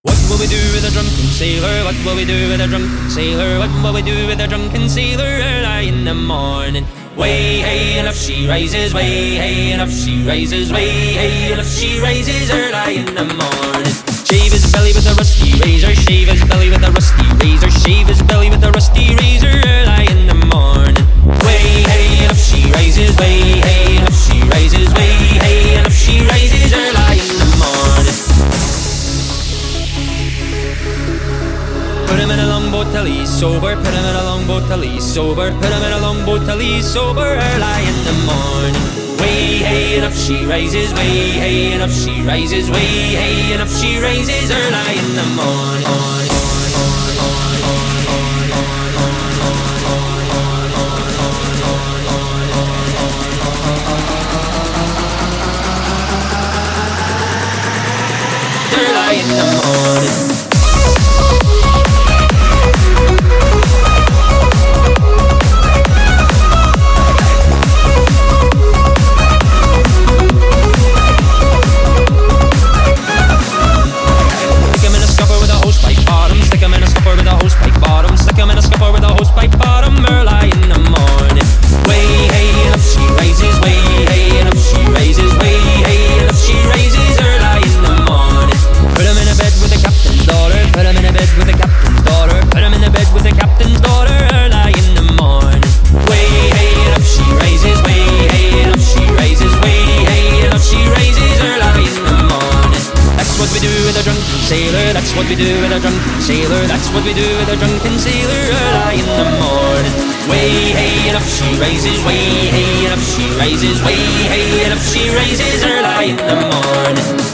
What will we do with a drunken sailor? What will we do with a drunken sailor? What will we do with a drunken sailor early in the morning? Way hey, and up she rises, way hey, and up she rises, way hey, and up she rises early in the morning. Shave his belly with a rusty razor, shave his belly with a rusty razor, shave his belly with a rusty razor early in the morning. Way hey, and up she rises, way hey, and up she rises, way hey, and up she rises early in the morning. Put him in a longboat till he's sober, put him in a longboat till he's sober, put him in a longboat till he's sober early in the morning. Way hey, and up she rises, way hey, and up she rises, way hey, and up she rises early in the morning. Early in the morning. Sailor, that's what we do with a drunken sailor. That's what we do with a drunken sailor early in the morning. Way hey, and up she rises, way hey, and up she rises, way hey, and up she rises early in the morning.